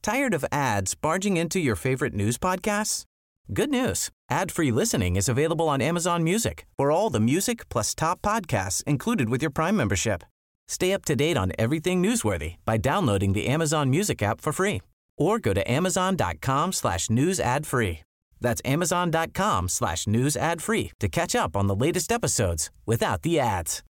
Tired of ads barging into your favorite news podcasts? Good news. Ad-free listening is available on Amazon Music for all the music plus top podcasts included with your Prime membership. Stay up to date on everything newsworthy by downloading the Amazon Music app for free or go to amazon.com/news ad free. That's amazon.com/news ad free to catch up on the latest episodes without the ads.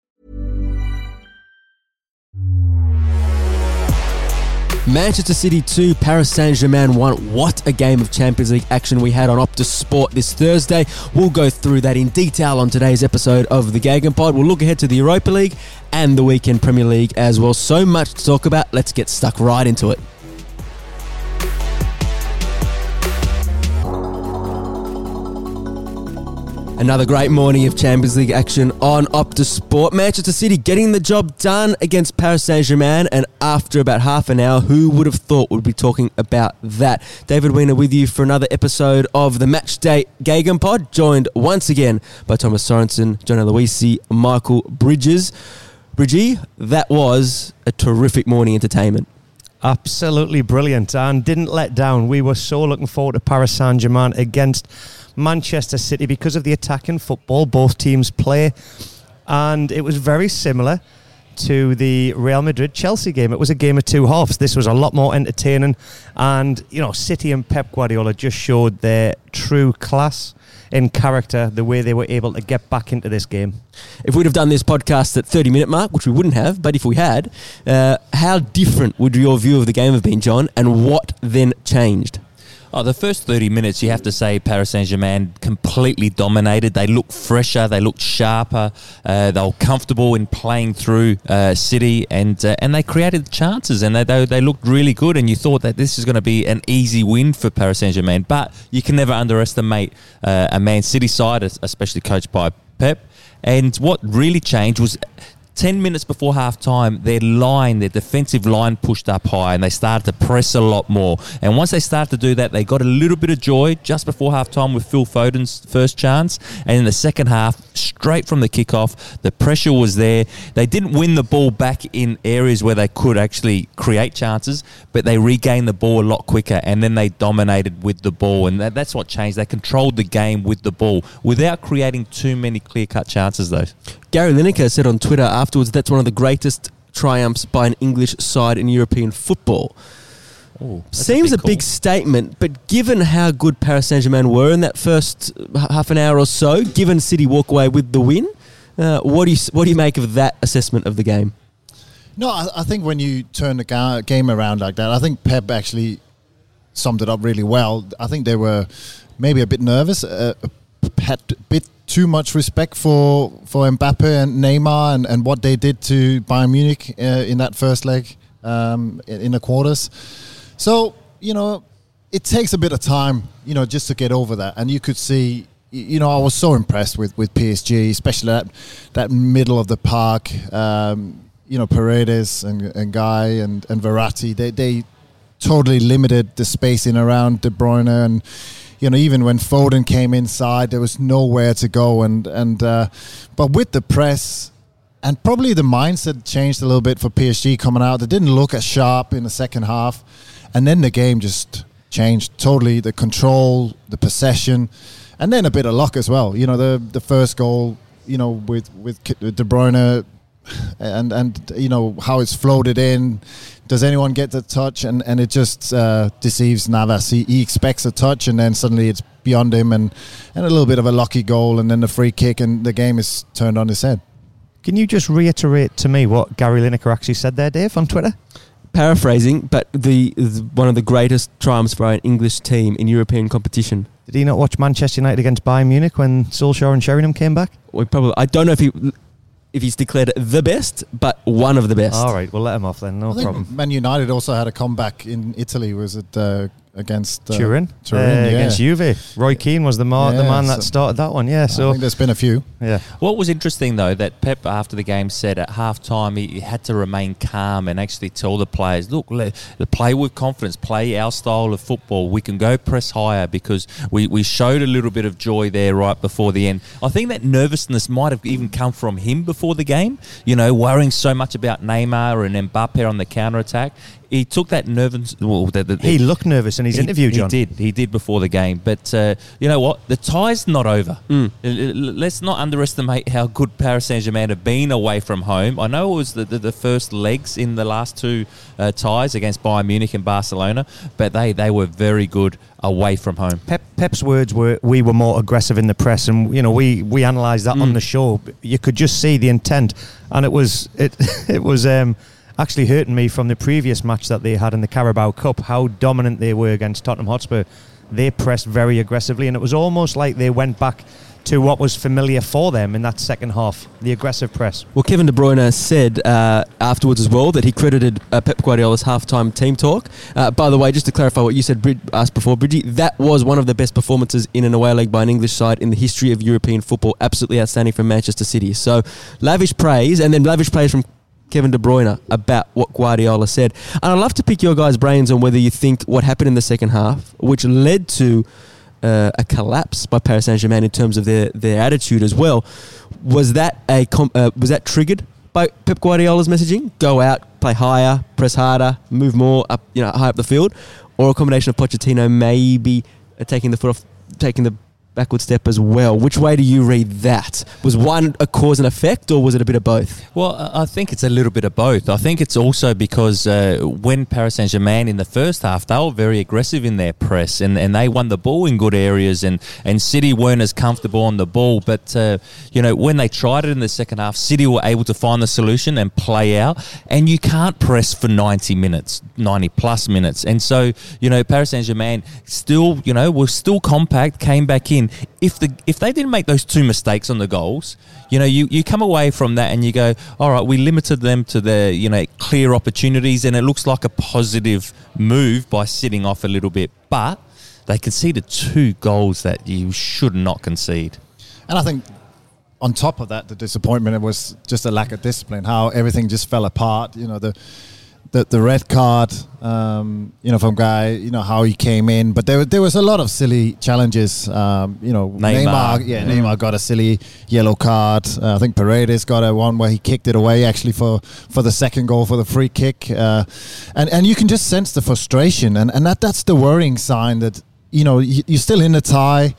Manchester City 2, Paris Saint-Germain 1. What a game of Champions League action we had on Optus Sport this Thursday. We'll go through that in detail on today's episode of the Gegenpod. We'll look ahead to the Europa League and the Weekend Premier League as well. So much to talk about. Let's get stuck right into it. Another great morning of Champions League action on Optus Sport. Manchester City getting the job done against Paris Saint-Germain, and after about half an hour, who would have thought we'd be talking about that? David Weiner with you for another episode of the Matchday Gegenpod, joined once again by Thomas Sorensen, John Aloisi, Michael Bridges. Bridgie, that was a terrific morning entertainment. Absolutely brilliant, and didn't let down. We were so looking forward to Paris Saint-Germain against Manchester City because of the attacking football both teams play, and it was very similar to the Real Madrid-Chelsea game. It was a game of two halves. This was a lot more entertaining, and City and Pep Guardiola just showed their true class in character, the way they were able to get back into this game. If we'd have done this podcast at 30-minute mark, which we wouldn't have, but if we had, how different would your view of the game have been, John, and what then changed? Oh, the first 30 minutes, you have to say Paris Saint-Germain completely dominated. They looked fresher, they looked sharper, they were comfortable in playing through City, and they created chances, and they looked really good, and you thought that this is going to be an easy win for Paris Saint-Germain. But you can never underestimate a Man City side, especially coached by Pep. And what really changed was 10 minutes before half-time, their defensive line pushed up high, and they started to press a lot more. And once they started to do that, they got a little bit of joy just before half-time with Phil Foden's first chance. And in the second half, straight from the kickoff, the pressure was there. They didn't win the ball back in areas where they could actually create chances, but they regained the ball a lot quicker, and then they dominated with the ball. And that's what changed. They controlled the game with the ball without creating too many clear-cut chances, though. Gary Lineker said on Twitter afterwards that's one of the greatest triumphs by an English side in European football. Ooh, Seems a big statement, but given how good Paris Saint-Germain were in that first half an hour or so, given City walk away with the win, what do you make of that assessment of the game? No, I think when you turn the game around like that, I think Pep actually summed it up really well. I think they were maybe a bit nervous, had a bit too much respect for Mbappe and Neymar and what they did to Bayern Munich in that first leg in the quarters. So, it takes a bit of time, just to get over that. And you could see, I was so impressed with PSG, especially that middle of the park, Paredes and Guy and Verratti. They totally limited the spacing around De Bruyne, and even when Foden came inside, there was nowhere to go. But with the press, and probably the mindset changed a little bit for PSG coming out. They didn't look as sharp in the second half. And then the game just changed totally. The control, the possession, and then a bit of luck as well. The first goal, with De Bruyne, and how it's floated in. Does anyone get the touch? And it just deceives Navas. He expects a touch, and then suddenly it's beyond him, and a little bit of a lucky goal, and then the free kick, and the game is turned on its head. Can you just reiterate to me what Gary Lineker actually said there, Dave, on Twitter? Paraphrasing, but one of the greatest triumphs for an English team in European competition. Did he not watch Manchester United against Bayern Munich when Solskjaer and Sheringham came back? I don't know if he's declared the best, but one of the best. All right, we'll let him off then, no problem. Man United also had a comeback in Italy. Was it against Turin? Yeah. Against Juve. Roy Keane was the man that started that one. Yeah, so I think there's been a few. Yeah. What was interesting though, that Pep after the game said at half time he had to remain calm and actually tell the players, look, play with confidence, play our style of football. We can go press higher, because we showed a little bit of joy there right before the end. I think that nervousness might have even come from him before the game, worrying so much about Neymar and Mbappe on the counter-attack. he took that nervous. Well, he looked nervous in his interview, John. He did before the game. But you know what? The tie's not over. Let's not underestimate how good Paris Saint-Germain have been away from home. I know it was the first legs in the last two ties against Bayern Munich and Barcelona, but they were very good away from home. Pep's words were, we were more aggressive in the press, and you know we analysed that on the show. You could just see the intent, and it was actually hurting me from the previous match that they had in the Carabao Cup, how dominant they were against Tottenham Hotspur. They pressed very aggressively, and it was almost like they went back to what was familiar for them in that second half, the aggressive press. Well, Kevin De Bruyne said afterwards as well that he credited Pep Guardiola's halftime team talk. By the way, just to clarify what you said, asked before, Bridgie, that was one of the best performances in an away leg by an English side in the history of European football. Absolutely outstanding from Manchester City. So lavish praise, and then lavish praise from Kevin De Bruyne about what Guardiola said. And I'd love to pick your guys' brains on whether you think what happened in the second half, which led to a collapse by Paris Saint-Germain in terms of their attitude as well, was that triggered by Pep Guardiola's messaging? Go out, play higher, press harder, move more up, high up the field, or a combination of Pochettino maybe taking the backward step as well. Which way do you read that? Was one a cause and effect, or was it a bit of both? Well, I think it's a little bit of both. I think it's also because when Paris Saint-Germain in the first half, they were very aggressive in their press, and they won the ball in good areas, and City weren't as comfortable on the ball. But, when they tried it in the second half, City were able to find the solution and play out, and you can't press for 90 plus minutes. And so, Paris Saint-Germain still, were still compact, came back in. If they didn't make those two mistakes on the goals, you come away from that and you go, all right, we limited them to their clear opportunities, and it looks like a positive move by sitting off a little bit. But they conceded 2 goals that you should not concede. And I think on top of that, the disappointment, it was just a lack of discipline, how everything just fell apart. The red card, from Guy, how he came in. But there was a lot of silly challenges. Neymar got a silly yellow card. I think Paredes got one where he kicked it away, actually, for the second goal, for the free kick. And you can just sense the frustration. And that's the worrying sign that, you're still in the tie.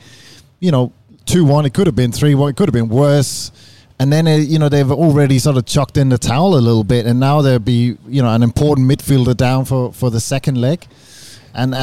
2-1, it could have been 3-1, it could have been worse. And then, they've already sort of chucked in the towel a little bit, and now there'll be, an important midfielder down for the second leg. And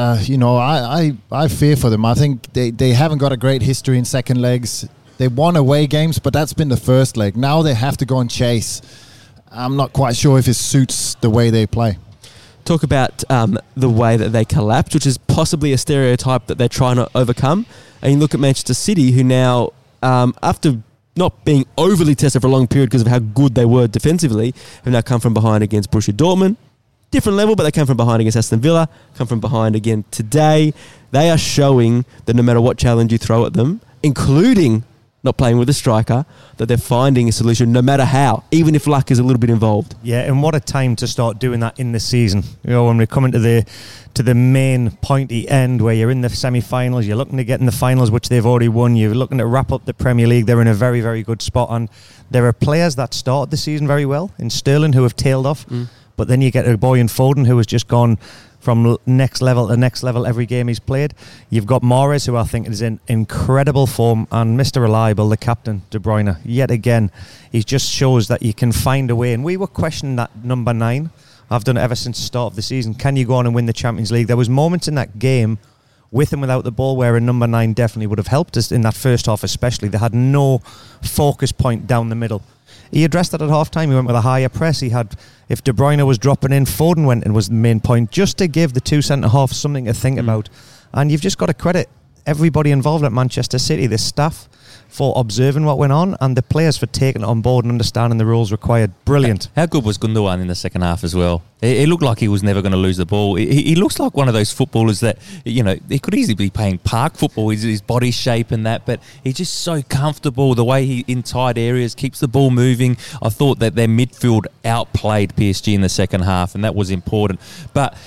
I fear for them. I think they haven't got a great history in second legs. They won away games, but that's been the first leg. Now they have to go and chase. I'm not quite sure if it suits the way they play. Talk about the way that they collapsed, which is possibly a stereotype that they're trying to overcome. And you look at Manchester City, who now, after not being overly tested for a long period because of how good they were defensively, have now come from behind against Borussia Dortmund. Different level, but they come from behind against Aston Villa, come from behind again today. They are showing that no matter what challenge you throw at them, including not playing with a striker, that they're finding a solution no matter how, even if luck is a little bit involved. Yeah, and what a time to start doing that in the season. When we're coming to the main pointy end where you're in the semi-finals, you're looking to get in the finals, which they've already won. You're looking to wrap up the Premier League. They're in a very, very good spot. And there are players that started the season very well in Sterling who have tailed off. But then you get a boy in Foden who has just gone from next level to next level every game he's played. You've got Mahrez, who I think is in incredible form, and Mr. Reliable, the captain, De Bruyne. Yet again, he just shows that you can find a way. And we were questioning that number 9. I've done it ever since the start of the season. Can you go on and win the Champions League? There was moments in that game, with and without the ball, where a number 9 definitely would have helped us in that first half especially. They had no focus point down the middle. He addressed that at half-time. He went with a higher press. He had, if De Bruyne was dropping in, Foden went and was the main point, just to give the 2 centre-halves something to think about. And you've just got to credit everybody involved at Manchester City, the staff, for observing what went on, and the players for taking it on board and understanding the rules required. Brilliant. How good was Gundogan in the second half as well? It looked like he was never going to lose the ball. He looks like one of those footballers that, he could easily be playing park football, his body shape and that, but he's just so comfortable, the way he, in tight areas, keeps the ball moving. I thought that their midfield outplayed PSG in the second half, and that was important. But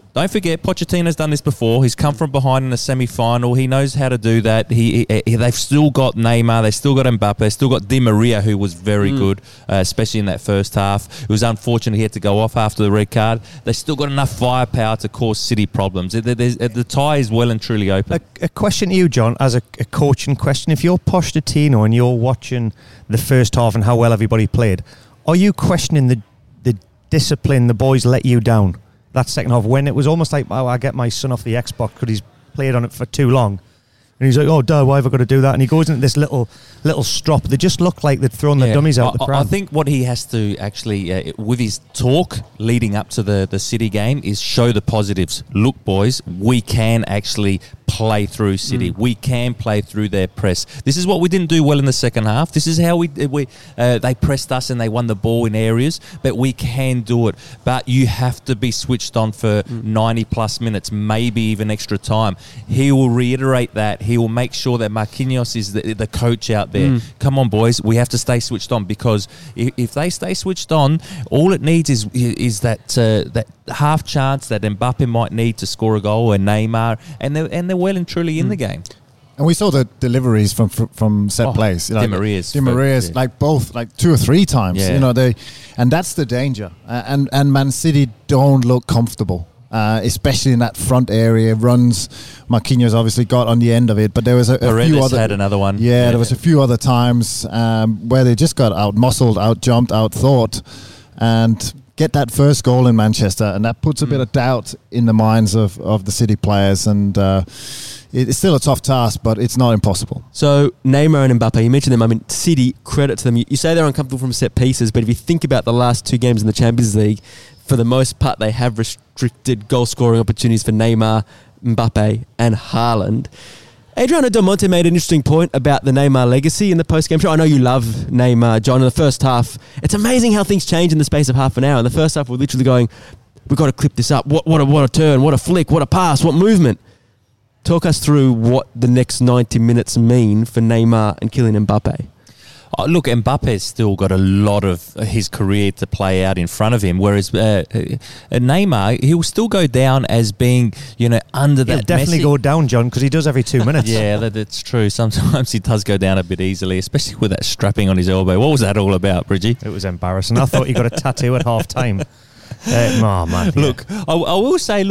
don't forget, Pochettino's done this before. He's come from behind in a semi-final. He knows how to do that. They've still got Neymar. They've still got Mbappe. They've still got Di Maria, who was very good, especially in that first half. It was unfortunate he had to go off after the red card. They've still got enough firepower to cause City problems. The tie is well and truly open. A question to you, John, as a coaching question. If you're Pochettino and you're watching the first half and how well everybody played, are you questioning the discipline the boys let you down that second half, when it was almost like, oh, I get my son off the Xbox because he's played on it for too long, and he's like, oh, duh, why have I got to do that? And he goes into this little strop. They just look like they'd thrown the dummies out the pram. I think what he has to actually, with his talk leading up to the City game, is show the positives. Look, boys, we can actually play through City. We can play through their press. This is what we didn't do well in the second half. This is how they pressed us and they won the ball in areas, but we can do it. But you have to be switched on for 90 plus minutes, maybe even extra time. He will reiterate that. He will make sure that Marquinhos is the coach out there. Come on, boys, we have to stay switched on, because if they stay switched on, all it needs is that half chance that Mbappe might need to score a goal, and Neymar, and they're well and truly in the game. And we saw the deliveries from set plays. Di Maria's like both, like 2 or 3 times. Yeah. You know, and that's the danger. And Man City don't look comfortable, especially in that front area. Runs, Marquinhos obviously got on the end of it, but there was a few other. Had another one. Yeah, there was a few other times where they just got out-muscled, out-jumped, out-thought, and get that first goal in Manchester, and that puts a bit of doubt in the minds of the City players, and it's still a tough task, but it's not impossible. So Neymar and Mbappe, you mentioned them. I mean, City, credit to them. You say they're uncomfortable from set pieces, but if you think about the last 2 games in the Champions League, for the most part, they have restricted goal-scoring opportunities for Neymar, Mbappe, and Haaland. Adriano Del Monte made an interesting point about the Neymar legacy in the post-game show. I know you love Neymar, John. In the first half, it's amazing how things change in the space of half an hour. In the first half, we're literally going, we've got to clip this up. What a turn, what a flick, what a pass, what movement. Talk us through what the next 90 minutes mean for Neymar and Kylian Mbappe. Look, Mbappe's still got a lot of his career to play out in front of him, whereas Neymar, he will still go down as being, under that. He'll definitely go down, John, because he does every 2 minutes. Yeah, that's true. Sometimes he does go down a bit easily, especially with that strapping on his elbow. What was that all about, Bridgie? It was embarrassing. I thought he got a tattoo at half time. Oh, man. Look, I will say,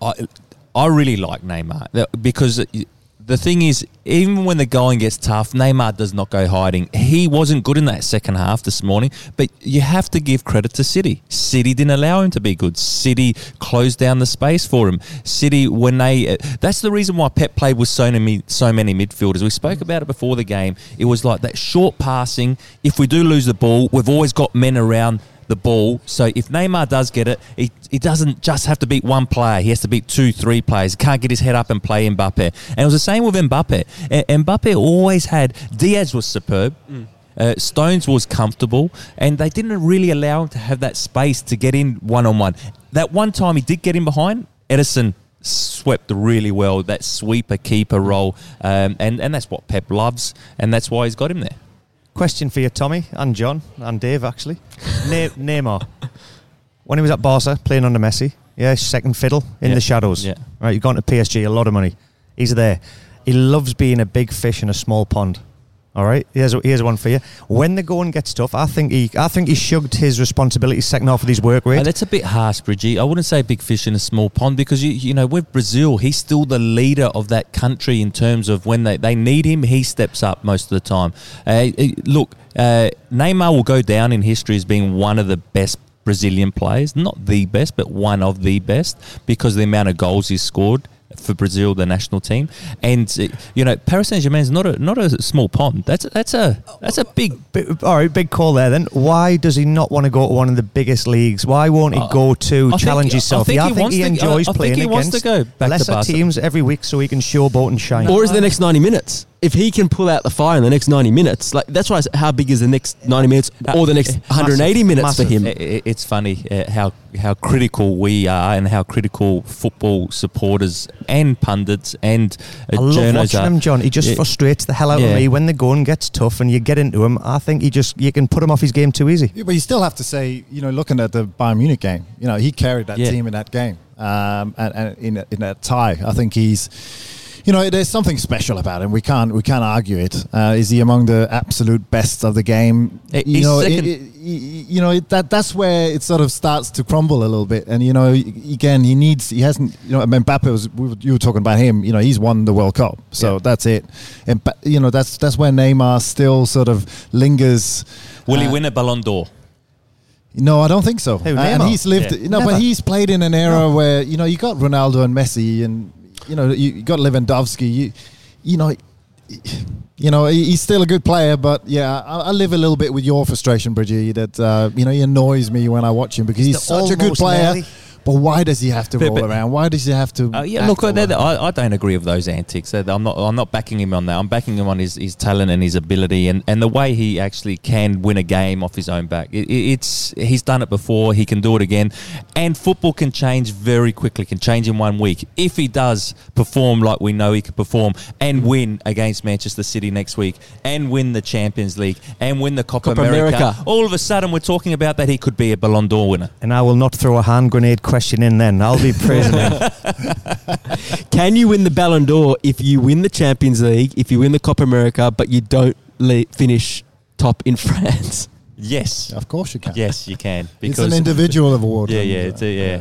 I really like Neymar, because the thing is, even when the going gets tough, Neymar does not go hiding. He wasn't good in that second half this morning, but you have to give credit to City. City didn't allow him to be good. City closed down the space for him. City, that's the reason why Pep played with so many midfielders. We spoke about it before the game. It was like that short passing. If we do lose the ball, we've always got men around the ball. So if Neymar does get it, he doesn't just have to beat one player. He has to beat 2-3 players. He can't get his head up and play Mbappe. And it was the same with Mbappe. Mbappe always had... Diaz was superb. Stones was comfortable. And they didn't really allow him to have that space to get in one-on-one. That one time he did get in behind, Edison swept really well, that sweeper keeper role. And that's what Pep loves. And that's why he's got him there. Question for you, Tommy, and John, and Dave, actually. Neymar. When he was at Barca, playing under Messi, second fiddle in the shadows. Yeah. Right, you've gone to PSG, a lot of money. He's there. He loves being a big fish in a small pond. All right, here's one for you. When the going gets tough, I think he shrugged his responsibility second half of his work rate. That's a bit harsh, Bridgie. I wouldn't say big fish in a small pond, because with Brazil, he's still the leader of that country in terms of when they need him, he steps up most of the time. Neymar will go down in history as being one of the best Brazilian players, not the best, but one of the best, because of the amount of goals he's scored for Brazil, the national team. And Paris Saint-Germain is not a small pond. That's a big. All right, big call there. Then why does he not want to go to one of the biggest leagues? Why won't he go to challenge himself? I think he enjoys playing against lesser teams every week, so he can showboat and shine. Or is the next 90 minutes? If he can pull out the fire in the next 90 minutes, that's why I said, how big is the next 90 minutes or the next 180 minutes for him? It's funny how critical we are, and how critical football supporters and pundits and I love watching him, John. He just frustrates the hell out of me when the going gets tough and you get into him. I think you can put him off his game too easy. Yeah, but you still have to say, looking at the Bayern Munich game, he carried that team in that game. and in a tie. I think he's, there's something special about him. We can't argue it. Is he among the absolute best of the game? That's where it sort of starts to crumble a little bit. And again, he hasn't. Mbappe you were talking about him. He's won the World Cup, so that's it. And that's where Neymar still sort of lingers. Will he win a Ballon d'Or? No, I don't think so. Neymar? And he's lived, but he's played in an era where you got Ronaldo and Messi, and you got Lewandowski. He's still a good player, but I live a little bit with your frustration, Bridgie. That he annoys me when I watch him because he's such a good player. Nelly. But why does he have to roll around? Why does he have to? I don't agree with those antics. I'm not backing him on that. I'm backing him on his talent and his ability and the way he actually can win a game off his own back. He's done it before. He can do it again. And football can change very quickly. Can change in 1 week if he does perform like we know he could perform and win against Manchester City next week and win the Champions League and win the Copa America. All of a sudden, we're talking about that he could be a Ballon d'Or winner. And I will not throw a hand grenade question in then. I'll be praising him. Can you win the Ballon d'Or if you win the Champions League, if you win the Copa America, but you don't finish top in France? Yes, of course you can. Yes, you can. Because it's an individual award. It's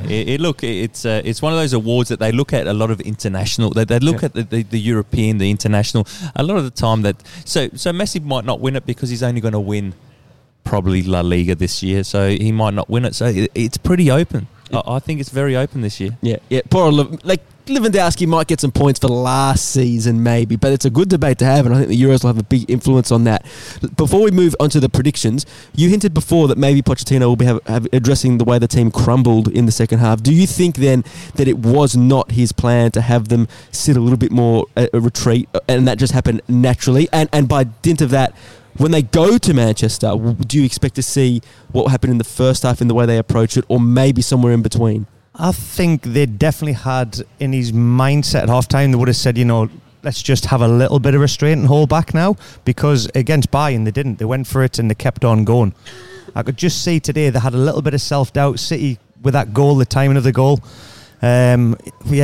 one of those awards that they look at a lot of international. They look at the European, the international. A lot of the time so Messi might not win it because he's only going to win probably La Liga this year, so he might not win it. So it's pretty open. I think it's very open this year. Yeah. Poor Lewandowski might get some points for last season, maybe, but it's a good debate to have, and I think the Euros will have a big influence on that. Before we move on to the predictions, you hinted before that maybe Pochettino will be addressing the way the team crumbled in the second half. Do you think then that it was not his plan to have them sit a little bit more a retreat, and that just happened naturally? And by dint of that, when they go to Manchester, do you expect to see what happened in the first half in the way they approach it, or maybe somewhere in between? I think they definitely had in his mindset at half-time, they would have said, let's just have a little bit of restraint and hold back now, because against Bayern they didn't. They went for it and they kept on going. I could just see today they had a little bit of self-doubt. City, with that goal, the timing of the goal, and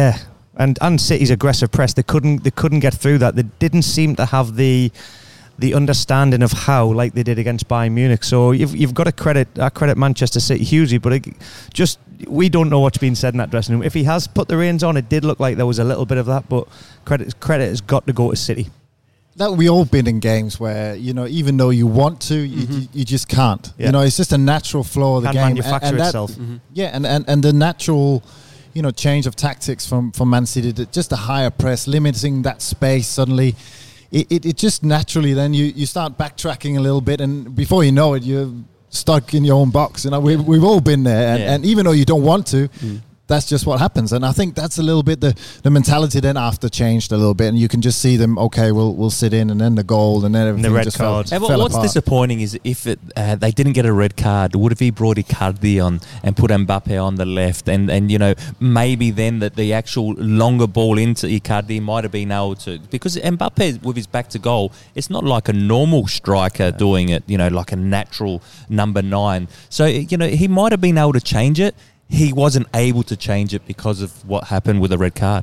City's aggressive press, they couldn't get through that. They didn't seem to have the understanding of how, like they did against Bayern Munich. So you've got to credit Manchester City hugely, but we don't know what's been said in that dressing room. If he has put the reins on, it did look like there was a little bit of that, but credit has got to go to City. That we all been in games where even though you want to, you just can't. Yeah. It's just a natural flow of the game. Manufacture itself. And the natural change of tactics from Man City, just a higher press, limiting that space suddenly. It just naturally then you start backtracking a little bit, and before you know it, you're stuck in your own box. We've all been there, and even though you don't want to, that's just what happens. And I think that's a little bit the mentality then after changed a little bit, and you can just see them. Okay, we'll sit in, and then the goal, and then everything. And the red just card. fell What's apart. disappointing is if they didn't get a red card, would have he brought Icardi on and put Mbappe on the left, and maybe then that the actual longer ball into Icardi might have been able to, because Mbappe with his back to goal, it's not like a normal striker doing it, like a natural number 9. So he might have been able to change it. He wasn't able to change it because of what happened with the red card.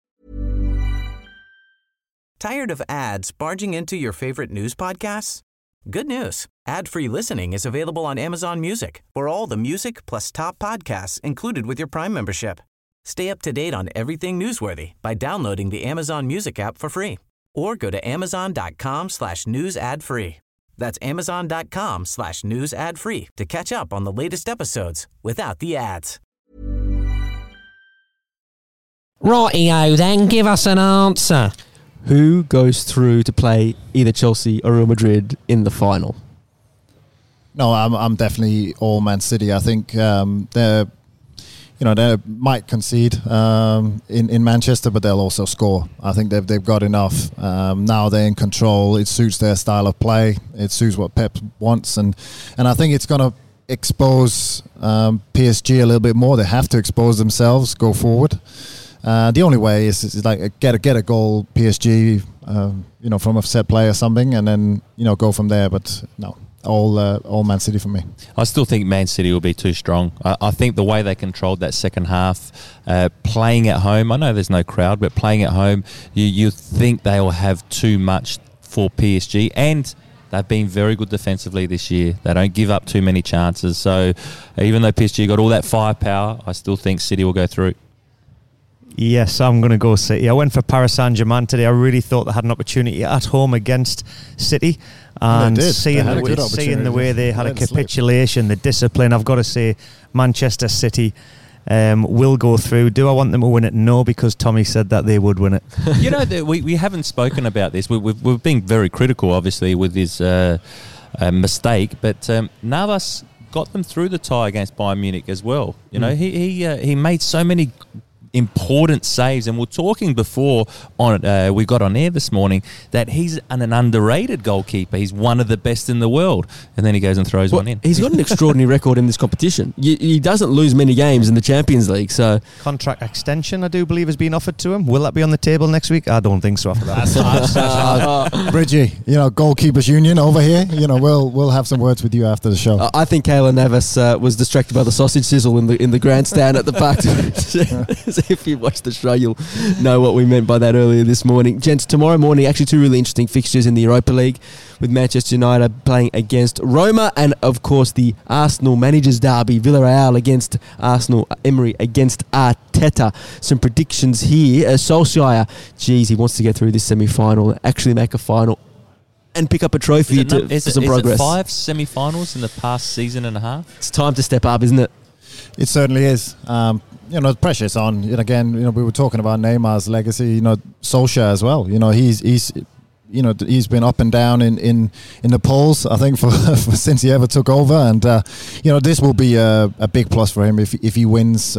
Tired of ads barging into your favorite news podcasts? Good news. Ad-free listening is available on Amazon Music for all the music plus top podcasts included with your Prime membership. Stay up to date on everything newsworthy by downloading the Amazon Music app for free or go to amazon.com/news ad free. That's amazon.com/news ad free to catch up on the latest episodes without the ads. Rightio then, give us an answer. Who goes through to play either Chelsea or Real Madrid in the final? No, I'm definitely all Man City. I think they might concede in Manchester, but they'll also score. I think they've got enough. Now they're in control. It suits their style of play. It suits what Pep wants, and I think it's going to expose PSG a little bit more. They have to expose themselves, go forward. The only way is like get a goal PSG, from a set play or something, and then go from there. But no. all Man City for me. I still think Man City will be too strong. I think the way they controlled that second half, playing at home, I know there's no crowd, but playing at home, you think they will have too much for PSG, and they've been very good defensively this year. They don't give up too many chances. So even though PSG got all that firepower, I still think City will go through. Yes, I'm going to go City. I went for Paris Saint-Germain today. I really thought they had an opportunity at home against City. And seeing the way they had a capitulation, the discipline, I've got to say Manchester City will go through. Do I want them to win it? No, because Tommy said that they would win it. You know, we haven't spoken about this. We've been very critical, obviously, with his mistake. But Navas got them through the tie against Bayern Munich as well. You know, he made so many important saves, and we're talking before on we got on air this morning that he's an underrated goalkeeper. He's one of the best in the world, and then he goes and throws one in. He's got an extraordinary record in this competition. He doesn't lose many games in the Champions League. So contract extension, I do believe, has been offered to him. Will that be on the table next week? I don't think so. After that, Bridgie, goalkeepers union over here. We'll have some words with you after the show. I think Keylor Navas was distracted by the sausage sizzle in the grandstand at the back. If you watch the show, you'll know what we meant by that earlier this morning. Gents, tomorrow morning, actually two really interesting fixtures in the Europa League, with Manchester United playing against Roma, and of course the Arsenal managers derby, Villarreal against Arsenal, Emery against Arteta. Some predictions here. Solskjaer, he wants to get through this semi-final, actually make a final, and pick up a trophy for some progress. Is it 5 semi-finals in the past season and a half? It's time to step up, isn't it? It certainly is. The pressure's on. And again, we were talking about Neymar's legacy. Solskjaer as well. He's been up and down in the polls, I think, for since he ever took over. And this will be a big plus for him if he wins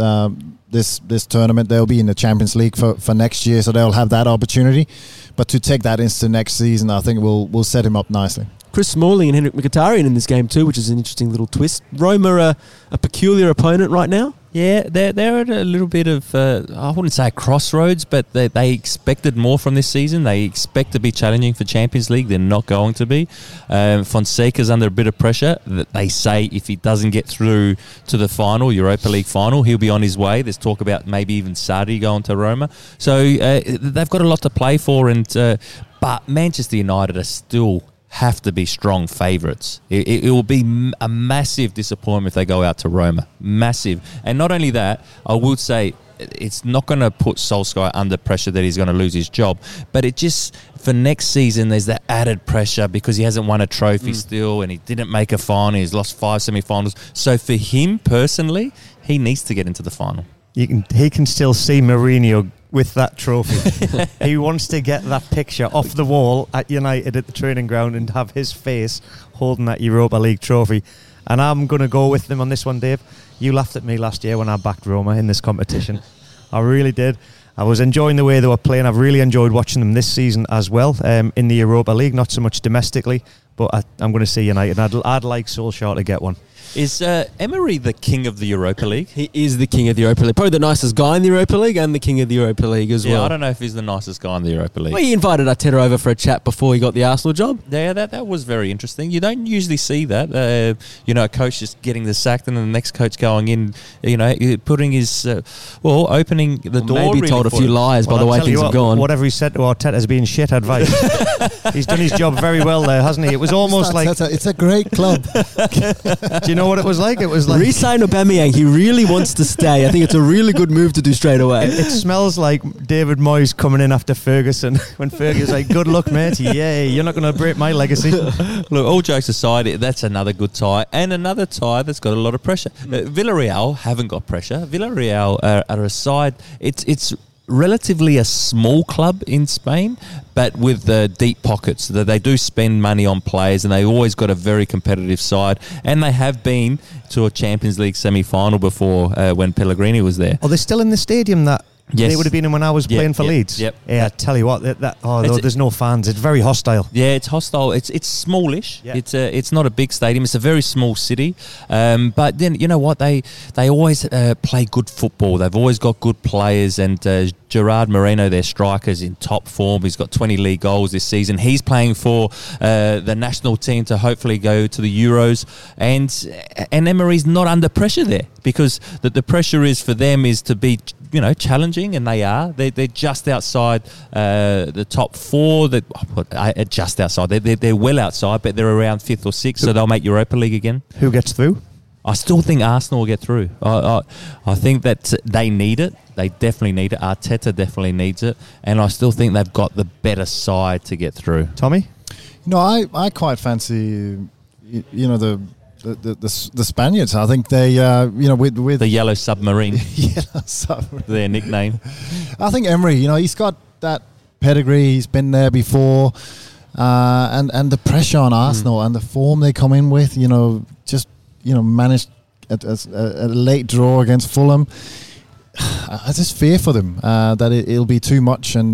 this tournament. They'll be in the Champions League for next year, so they'll have that opportunity. But to take that into next season, I think will set him up nicely. Chris Smalling and Henrik Mkhitaryan in this game too, which is an interesting little twist. Roma are a peculiar opponent right now. Yeah, they're at a little bit of, I wouldn't say a crossroads, but they expected more from this season. They expect to be challenging for Champions League. They're not going to be. Fonseca's under a bit of pressure. They say if he doesn't get through to the final, Europa League final, he'll be on his way. There's talk about maybe even Sarri going to Roma. So they've got a lot to play for, but Manchester United are still have to be strong favourites. It will be a massive disappointment if they go out to Roma. Massive. And not only that, I would say it's not going to put Solskjaer under pressure that he's going to lose his job, but it just, for next season, there's that added pressure because he hasn't won a trophy still, and he didn't make a final. He's lost 5 semi-finals. So for him personally, he needs to get into the final. He can still see Mourinho with that trophy. He wants to get that picture off the wall at United at the training ground and have his face holding that Europa League trophy. And I'm going to go with them on this one, Dave. You laughed at me last year when I backed Roma in this competition. I really did. I was enjoying the way they were playing. I've really enjoyed watching them this season as well, in the Europa League, not so much domestically, but I'm going to see United. I'd like Solskjaer to get one. Is Emery the king of the Europa League? He is the king of the Europa League. Probably the nicest guy in the Europa League and the king of the Europa League as well. I don't know if he's the nicest guy in the Europa League. Well, he invited Arteta over for a chat before he got the Arsenal job. Yeah, that was very interesting. You don't usually see that. A coach just getting the sacked and then the next coach going in, putting his, opening the door. Maybe really told a few lies by the way things have gone. Whatever he said to Arteta has been shit advice. He's done his job very well there, hasn't he? It was almost like... It's a great club. Do you know what it was like? It was like... Re-sign Aubameyang. He really wants to stay. I think it's a really good move to do straight away. It smells like David Moyes coming in after Ferguson when Ferguson's like, good luck, mate. Yay, you're not going to break my legacy. Look, all jokes aside, that's another good tie. And another tie that's got a lot of pressure. Villarreal haven't got pressure. Villarreal are a side... It's relatively a small club in Spain, but with deep pockets. They do spend money on players, and they always got a very competitive side. And they have been to a Champions League semi-final before when Pellegrini was there. Are they still in the stadium that Yes. they would have been in when I was playing for Leeds? Yep. Yeah, I tell you what, there's no fans. It's very hostile. Yeah, it's hostile. It's smallish. Yeah. It's not a big stadium. It's a very small city. But then you know what? They always play good football. They've always got good players, and Gerard Moreno, their striker, is in top form. He's got 20 league goals this season. He's playing for the national team to hopefully go to the Euros. And Emery's not under pressure there, because the pressure is for them is to be, challenging, and they are. They're just outside the top 4. Just outside. They're well outside, but they're around 5th or 6th, so they'll make Europa League again. Who gets through? I still think Arsenal will get through. I think that they need it. They definitely need it. Arteta definitely needs it. And I still think they've got the better side to get through. Tommy? I quite fancy, the Spaniards. I think they, with the Yellow Submarine. Yellow Submarine. Their nickname. I think Emery, he's got that pedigree. He's been there before. And the pressure on Arsenal and the form they come in with, managed a late draw against Fulham. I just fear for them that it'll be too much, and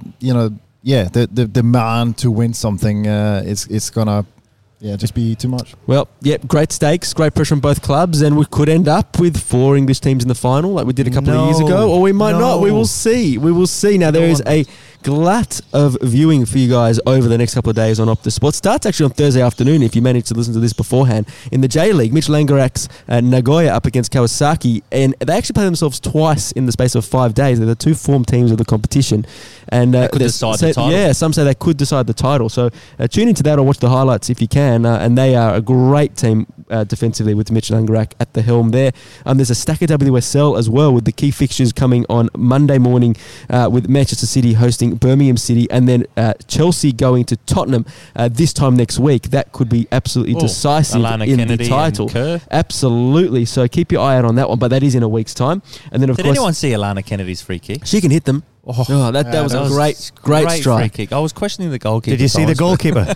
the demand to win something it's gonna just be too much. Well, great stakes, great pressure on both clubs, and we could end up with 4 English teams in the final like we did a couple of years ago, or we might not. We will see. Now, there is a glut of viewing for you guys over the next couple of days on Optus Sport. Starts actually on Thursday afternoon if you manage to listen to this beforehand. In the J League, Mitchell Langerak's Nagoya up against Kawasaki, and they actually play themselves twice in the space of 5 days. They're the 2 form teams of the competition, and they could decide the title. Yeah, some say they could decide the title. So tune into that or watch the highlights if you can. And they are a great team defensively with Mitchell Langerak at the helm there. There's a stack of WSL as well, with the key fixtures coming on Monday morning with Manchester City hosting Birmingham City, and then Chelsea going to Tottenham this time next week. That could be absolutely decisive in Kennedy the title. And Kerr. Absolutely. So keep your eye out on that one, but that is in a week's time. And then, of Did course, anyone see Alana Kennedy's free kick? She can hit them. That was a great free strike. kick. I was questioning the goalkeeper. Did you see the goalkeeper?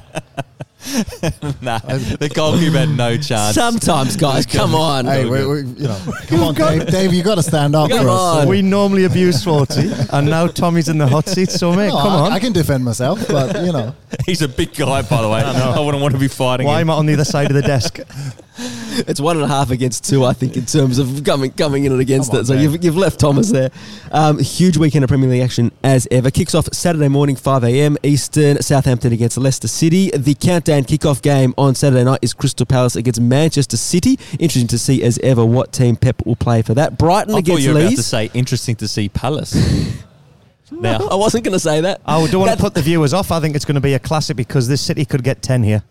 Nah, the goalkeeper had no chance. Sometimes, guys, come on. Hey, come on, Dave, you got to stand up Come for on. us. We normally abuse Swarty, and now Tommy's in the hot seat, so mate, come on. I can defend myself, but He's a big guy, by the way. I wouldn't want to be fighting Why him. am I on the other side of the desk? It's 1.5 against 2, I think, in terms of coming in and against Come it. on, So Dave. you've left Thomas there. Huge weekend of Premier League action as ever. Kicks off Saturday morning, 5 a.m. Eastern. Southampton against Leicester City. The countdown kickoff game on Saturday night is Crystal Palace against Manchester City. Interesting to see as ever what team Pep will play for that. Brighton I thought against you were about to Leeds. say interesting to see Palace. Now, I wasn't going to say that. I don't want to put the viewers off. I think it's going to be a classic because this City could get 10 here.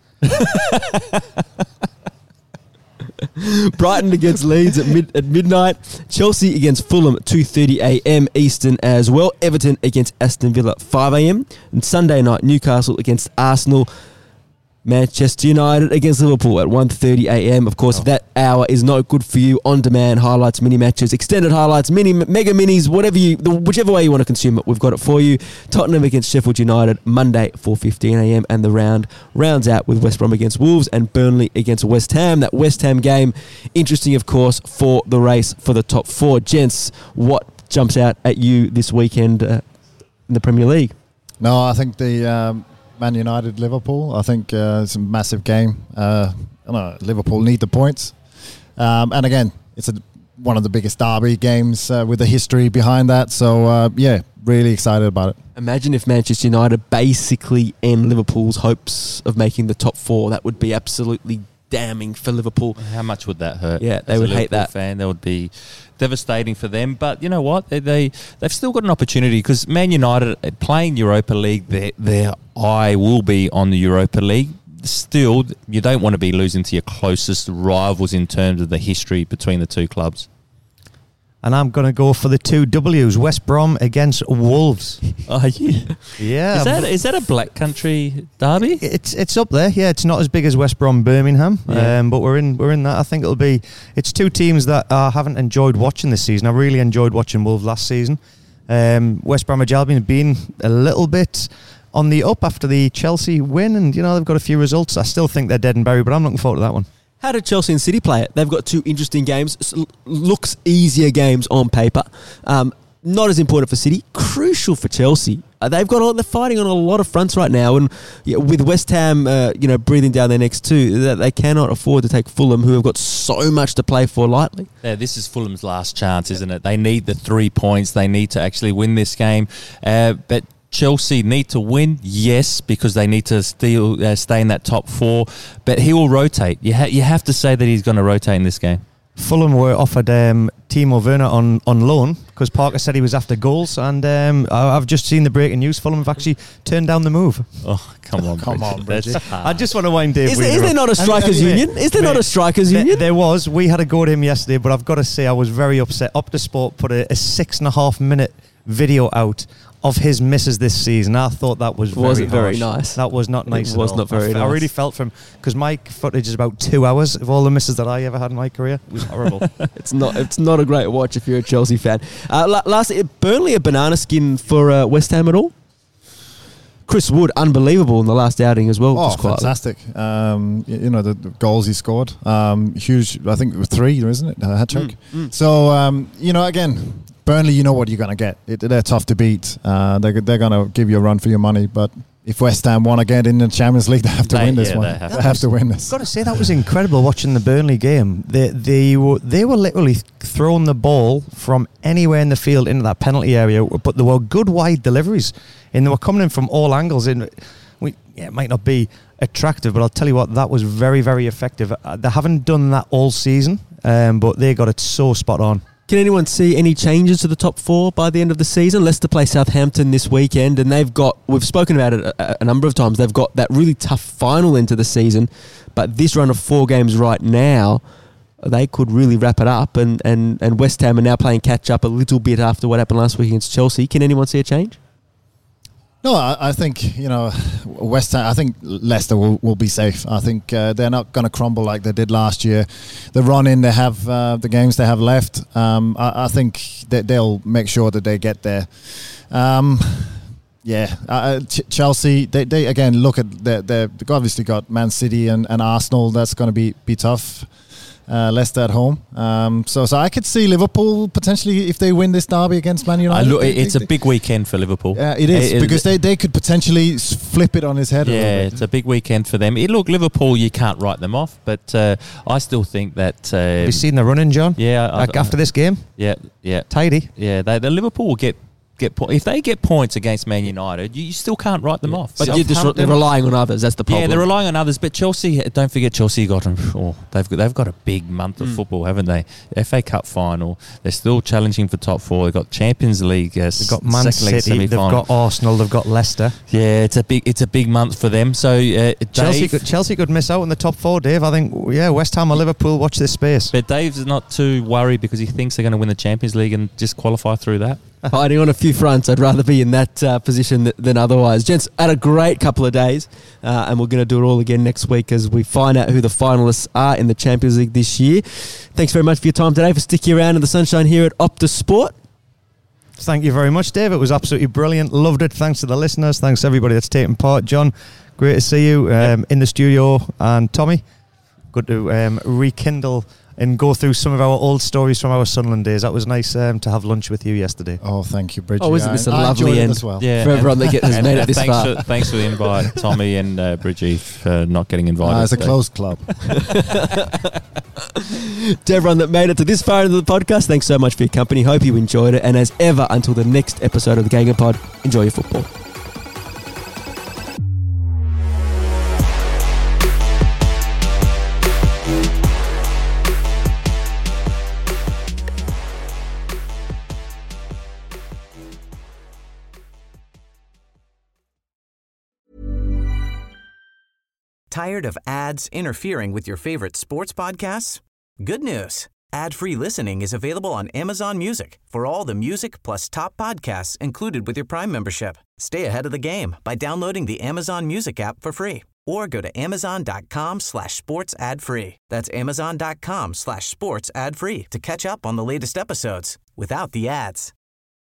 Brighton against Leeds at midnight. Chelsea against Fulham 2:30 a.m. Eastern as well. Everton against Aston Villa 5 a.m. And Sunday night, Newcastle against Arsenal. Manchester United against Liverpool at 1:30 a.m. Of course, if that hour is not good for you, on-demand highlights, mini matches, extended highlights, mega minis, whichever way you want to consume it, we've got it for you. Tottenham against Sheffield United Monday 4:15 a.m. and the rounds out with West Brom against Wolves and Burnley against West Ham. That West Ham game, interesting, of course, for the race for the top 4. Gents, what jumps out at you this weekend in the Premier League? No, I think the Man United Liverpool. I think it's a massive game. Liverpool need the points, and again, it's one of the biggest derby games with the history behind that. So really excited about it. Imagine if Manchester United basically end Liverpool's hopes of making the top 4. That would be absolutely damning for Liverpool. how much would that hurt? Yeah, they As a would hate Liverpool that. fan, that would be devastating for them. But you know what? They've still got an opportunity because Man United playing Europa League, their eye will be on the Europa League. Still, you don't want to be losing to your closest rivals in terms of the history between the two clubs. And I'm going to go for the 2 W's. West Brom against Wolves. Oh, yeah. Yeah. Is that a black country derby? It's up there. Yeah, it's not as big as West Brom Birmingham, but we're in that. I think it's 2 teams that I haven't enjoyed watching this season. I really enjoyed watching Wolves last season. West Bromwich Albion have been a little bit on the up after the Chelsea win, and they've got a few results. I still think they're dead and buried, but I'm looking forward to that one. How did Chelsea and City play it? They've got 2 interesting games. Looks easier games on paper. not as important for City, crucial for Chelsea. They're fighting on a lot of fronts right now, and with West Ham, breathing down their necks too, that they cannot afford to take Fulham, who have got so much to play for, lightly. Yeah, this is Fulham's last chance, isn't it? They need the 3 points. They need to actually win this game, but Chelsea need to win, yes, because they need to still stay in that top 4. But he will rotate. You have to say that he's going to rotate in this game. Fulham were offered Timo Werner on loan because Parker said he was after goals, and I've just seen the breaking news. Fulham have actually turned down the move. Oh, come on, Bridget. I just want to wind Dave. Is there not a strikers union? Is there not a strikers union? There was. We had a go at him yesterday, but I've got to say I was very upset. Opta Sport put a 6.5 minute video out of his misses this season. I thought that was very nice. That was not nice. It was not very nice. I really felt for him because my footage is about 2 hours of all the misses that I ever had in my career. It was horrible. It's not a great watch if you're a Chelsea fan. Lastly, Burnley a banana skin for West Ham at all? Chris Wood, unbelievable in the last outing as well. Oh, fantastic. The goals he scored. Huge, I think 3, isn't it? Hat trick. So, again, Burnley, you know what you're going to get. They're tough to beat. They're going to give you a run for your money. But if West Ham want to get in the Champions League, they have to win this one. They have to win this. I've got to say, that was incredible watching the Burnley game. They were literally throwing the ball from anywhere in the field into that penalty area, but there were good wide deliveries, and they were coming in from all angles. It might not be attractive, but I'll tell you what, that was very, very effective. They haven't done that all season, but they got it so spot on. Can anyone see any changes to the top 4 by the end of the season? Leicester play Southampton this weekend, and we've spoken about it a number of times, they've got that really tough final into the season, but this run of 4 games right now, they could really wrap it up, and West Ham are now playing catch up a little bit after what happened last week against Chelsea. Can anyone see a change? No, I think, West Ham, I think Leicester will be safe. I think they're not going to crumble like they did last year. The run-in they have, the games they have left, I think that they'll make sure that they get there. Chelsea, they again, look at, they've obviously got Man City and Arsenal. That's going to be tough. Leicester at home. So I could see Liverpool potentially, if they win this derby against Man United. It's a big weekend for Liverpool. Yeah, it is, because they could potentially flip it on his head. Yeah, it's a big weekend for them. Liverpool, you can't write them off, but I still think that... Have you seen the run-in, John? Yeah. After this game? Yeah. Tidy. Yeah, the Liverpool will get if they get points against Man United, you still can't write them off. But they're relying on others. That's the problem. Yeah, they're relying on others. But Chelsea, don't forget, Chelsea got them. They've got a big month of football, haven't they? FA Cup final. They're still challenging for top 4. They've got Champions League. They've got Man City. They've got Arsenal. They've got Leicester. Yeah, it's a big month for them. So Chelsea could miss out in the top 4, Dave. I think West Ham or Liverpool, watch this space. But Dave's not too worried because he thinks they're going to win the Champions League and just qualify through that. Hiding on a few fronts. I'd rather be in that position than otherwise. Gents, had a great couple of days, and we're going to do it all again next week as we find out who the finalists are in the Champions League this year. Thanks very much for your time today, for sticking around in the sunshine here at Opta Sport. Thank you very much, Dave. It was absolutely brilliant. Loved it. Thanks to the listeners. Thanks to everybody that's taken part. John, great to see you in the studio. And Tommy, good to rekindle and go through some of our old stories from our Sunderland days. That was nice to have lunch with you yesterday. Oh, thank you, Bridget. Oh, isn't this a lovely end as well? Yeah, for everyone that has made it this far. Thanks for the invite, Tommy and Bridgie, for not getting invited. It's a closed club. To everyone that made it to this far into the podcast, thanks so much for your company. Hope you enjoyed it. And as ever, until the next episode of the Ganger Pod, enjoy your football. Tired of ads interfering with your favorite sports podcasts? Good news. Ad-free listening is available on Amazon Music for all the music plus top podcasts included with your Prime membership. Stay ahead of the game by downloading the Amazon Music app for free or go to amazon.com/sports ad free. That's amazon.com/sports ad free to catch up on the latest episodes without the ads.